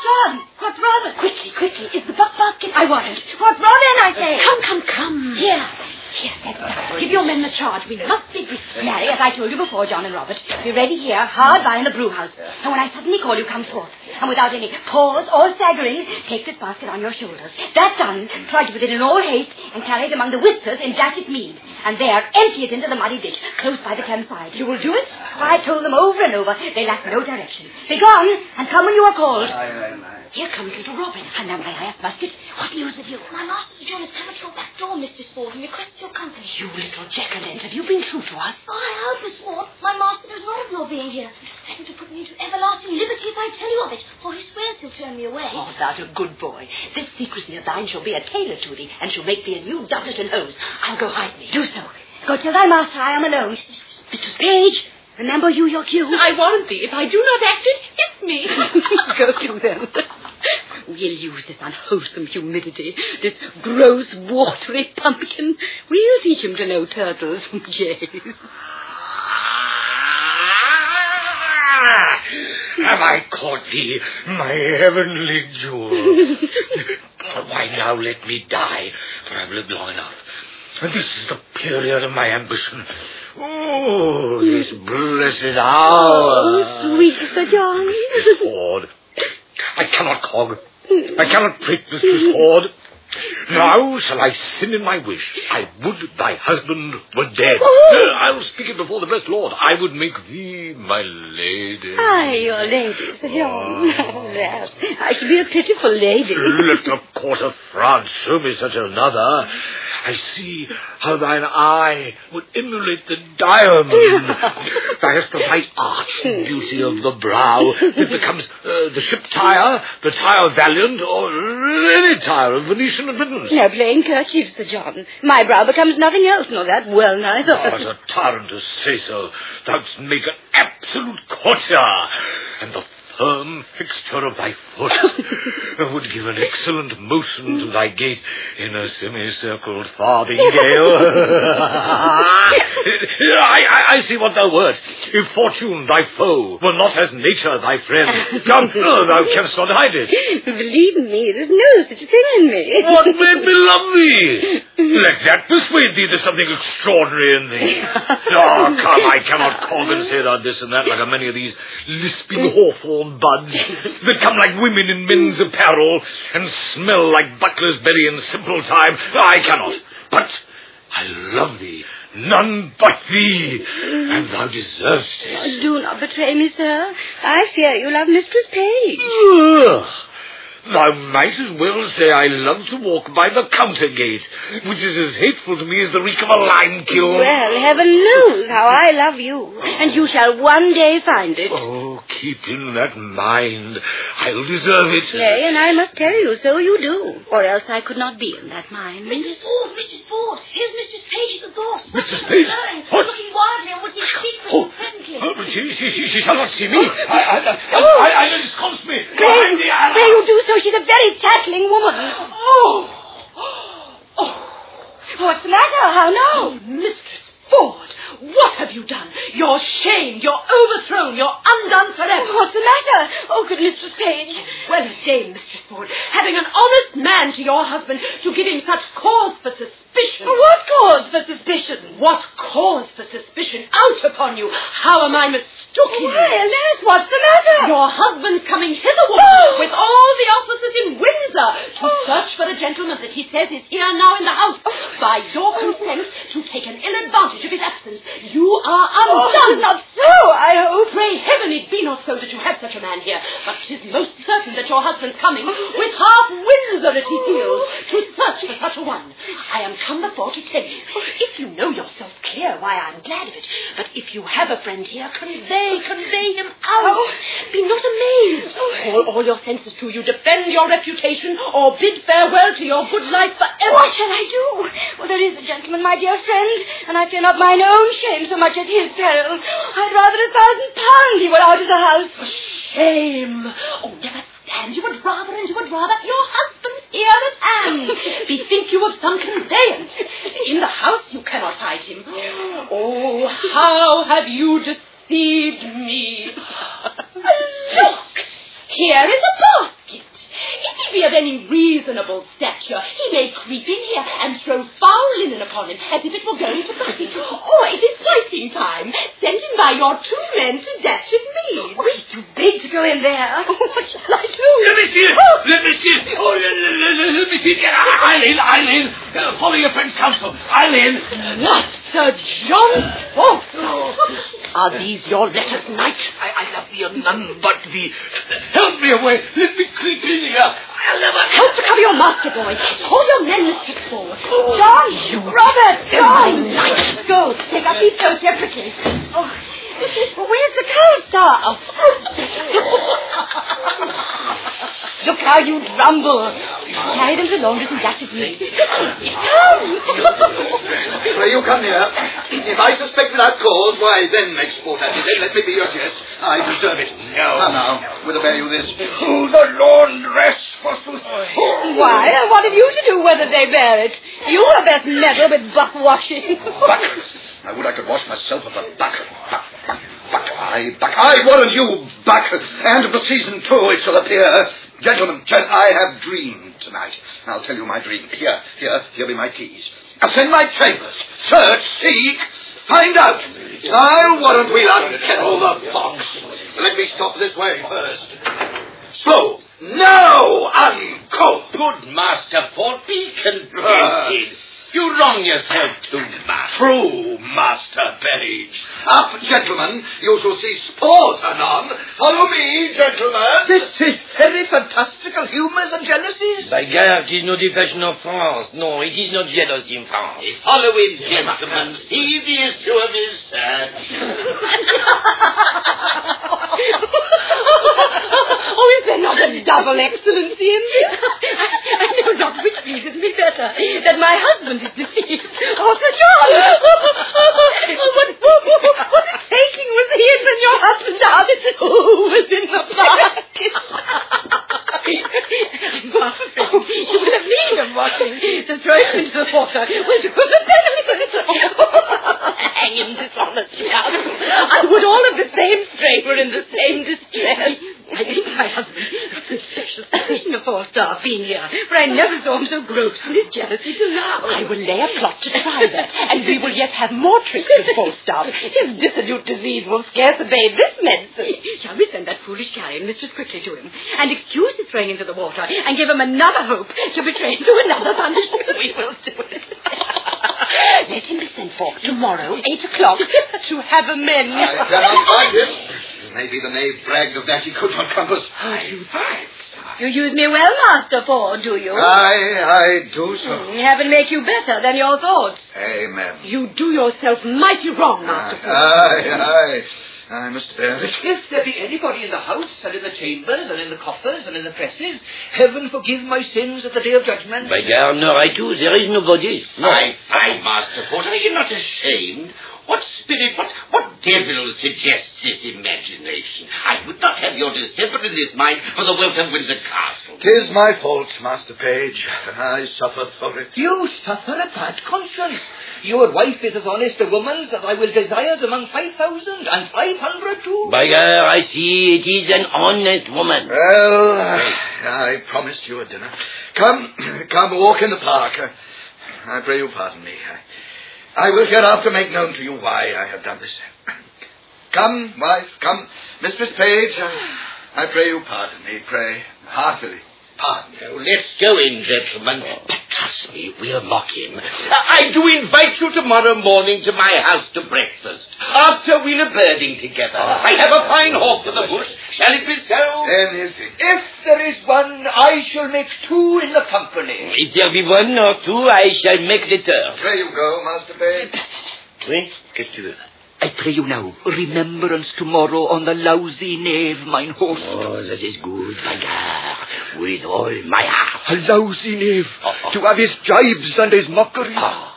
John, what's Robin? Quickly, it's the basket. I want it. What's Robin, I say? Come. Here, that's enough. Give your men the charge. We must be brisk. Mary, as I told you before, John and Robert, be ready here, hard by in the brew house. And when I suddenly call you, come forth. And without any pause or staggering, take this basket on your shoulders. That done, trudge with it in all haste and carry it among the whisters in Datchet Mead. And there, empty it into the muddy ditch, close by the Thames side. You will do it? I told them over and over. They lack no direction. Be gone, and come when you are called. Here comes little Robin. And now, may I ask, Basket, what news of you? My master Sir John has come at your back door, Mistress Ford, and requests your company. You little jackalent, have you been true to us? Oh, I hope, Miss Ford. My master knows not of your being here. He threatened to put me into everlasting liberty if I tell you of it, for he swears he'll turn me away. Oh, thou'rt a good boy. This secrecy of thine shall be a tailor to thee, and shall make thee a new doublet and hose. I'll go hide me. Do so. Go tell thy master I am alone. Mrs. Page, remember you your cue. I warrant thee, if I do not act it, it's me. Go to them. We'll use this unwholesome humidity, this gross, watery pumpkin. We'll teach him to know turtles from jays. Have I caught thee, my heavenly jewel? Why, now let me die, for I've lived long enough. And this is the period of my ambition. Oh, this blessed hour. Oh, sweet Sir John. Mistress Ford, I cannot cog. I cannot prick Mistress Ford. Now shall I sin in my wish. I would thy husband were dead. Oh. I'll speak it before the blessed Lord. I would make thee my lady. Aye, your lady, Sir John. Oh, yes. I should be a pitiful lady. Let the court of France show me such another. I see how thine eye would emulate the diamond. Thou hast the right arch and beauty of the brow. It becomes the ship tire, the tire valiant, or any tire of Venetian admittance. Now, plain kerchief, Sir John. My brow becomes nothing else, nor that well neither. What a tyrant to say so. Thou'dst make an absolute courtier, and the firm fixture of thy foot would give an excellent motion to thy gait in a semicircled farthingale. I see what thou wert. If fortune thy foe were not as nature thy friend, come, thou canst not hide it. Believe me, there's no such thing in me. What made me love thee? Let that persuade thee there's something extraordinary in thee. Oh, come, I cannot cog and say thou this and that like a many of these lisping hawthorn buds that come like women in men's apparel and smell like butler's berry in simple time. I cannot. But I love thee, none but thee, and thou deservest it. Oh, do not betray me, sir. I fear you love Mistress Page. Ugh. Thou might as well say I love to walk by the counter gate, which is as hateful to me as the reek of a lime kiln. Well, heaven knows how I love you, and you shall one day find it. Oh, keep in that mind. I'll deserve it. Nay, and I must tell you, so you do, or else I could not be in that mind. Mistress Ford, here's Mistress Page at the door. Mistress Page? What? Looking wildly and would be speak with you presently. But she shall not see me. I discourse me. Pray you do so. She's a very tattling woman. What's the matter? How now? Oh, Mistress Ford, what have you done? You're shamed, you're overthrown, you're undone forever. What's the matter? Oh, good Mistress Page. Well a day, Mistress Ford, having an honest man to your husband to give him such cause for suspicion. What cause for suspicion? What cause for suspicion out upon you? How am I mistook you? Why, alas, what's the matter? Your husband's coming hitherward with all the officers in Windsor to search for the gentleman that he says is here now in the house. By your consent, to take an ill advantage of his absence. You are undone. Not so, I hope. Pray heaven it be not so that you have such a man here, but 'tis most certain that your husband's coming with half Windsor at his heels to search for such a one. I am come before to tell you, if you know yourself clear, why I'm glad of it, but if you have a friend here, convey him out. Be not amazed. Call all your senses to you, defend your reputation, or bid farewell to your good life forever. What shall I do? Well, there is a gentleman, my dear friend, and I fear not mine own shame so much as his peril. I'd rather £1,000 he were out of the house. Shame. Oh, never stand. You would rather. Your husband's here at hand. Bethink you of some conveyance. In the house you cannot hide him. Oh, how have you deceived me. Look! here is a basket. If he be of any reasonable stature, he may creep in here and throw foul linen upon him as if it were going to bucket. Or it is fighting time. Send him by your 2 men to dash at me. Oh, he's too big to go in there. What shall I do? Let me see it. Let me see it. Oh, let me see it. Eileen. Follow your friend's counsel. Eileen. Master John Forth. Are these your letters, knight? I love thee none but thee. Help me away. Let me creep in here. I'll never... Help to cover your master, boy. Call your men, Mistress Ford. John! Robert! John! Go, take up these coats here quickly. Oh, where's the coal-star? Look how you grumble. Carry them to laundress and dash at me. Come! Well, you come here. If I suspect without cause, why, then export at me. Then let me be your guest. I deserve it. No. Come now, we'll obey you this. Oh, the laundress, forsooth. Why? What have you to do whether they bear it? You had best meddle with buck washing. Buck. I would I could wash myself of the buck. Buck. I warrant you, buck. And of the season, too, it shall appear. Gentlemen, I have dreamed tonight. I'll tell you my dream. Here be my keys. Ascend my chambers. Search, seek, find out. I'll warrant we'll unkennel the box. Let me stop this way first. Slow. Now uncope. Good Master Ford, be contented. You wrong yourself too much. True, Master Page. Up, gentlemen. You shall see sport anon. Follow me, gentlemen. This is very fantastical humours and jealousies. By God, it is not the fashion of France. No, it is not jealousy in France. Follow him, gentlemen. See the issue of his search. Oh, is there not a double excellency in this? I know not which pleases me better, that my husband is deceived, or Sir John. What a taking was his when your husband out who was in the basket. You would have need of washing, to throw him into the water was to put the benefit. Hang him, dishonest child. I would all of the same stray were in the same distress. I think my husband has such suspicion of Falstaff being here, for I never saw him so gross in his jealousy till now. I will lay a plot to try that, and we will yet have more tricks with Falstaff. His dissolute disease will scarce obey this medicine. Shall we send that foolish carrion mistress quickly to him, and excuse his throwing into the water, and give him another hope to betray him to another punishment? We will do it. Let him be sent for tomorrow, 8 o'clock, to have amends. I cannot find him. Maybe the knave bragged of that he could not compass. You use me well, Master Ford, do you? I do so. Heaven make you better than your thoughts. Amen. You do yourself mighty wrong, Master Ford. I must bear it. If there be anybody in the house, and in the chambers, and in the coffers, and in the presses, heaven forgive my sins at the day of judgment. By God, no, I too, there is nobody. No. Fine, Master Ford, are you not ashamed? What spirit, what devil suggests this imagination? I would not have your distemper in this mind for the wealth of Windsor Castle. 'Tis my fault, Master Page. I suffer for it. You suffer a bad conscience. Your wife is as honest a woman as I will desire among 5,000 and 500 too. By God, I see it is an honest woman. Well, I promised you a dinner. Come, walk in the park. I pray you pardon me. I will hereafter make known to you why I have done this. Come, wife, come. Mistress Page, I pray you pardon me. Pray heartily. Pardon me. Now, let's go in, gentlemen. But trust me, we'll mock him. I do invite you tomorrow morning to my house to breakfast. After we're birding together. I have a fine hawk for the bush. Shall it be so? Anything. If there is one, I shall make 2 in the company. If there be 1 or 2, I shall make the third. There you go, Master Page. Oui, qu'est-ce que tu veux? I pray you now, remembrance tomorrow on the lousy knave, mine host. Oh, that is good, my God, with all my heart. A lousy knave, to have his jibes and his mockery.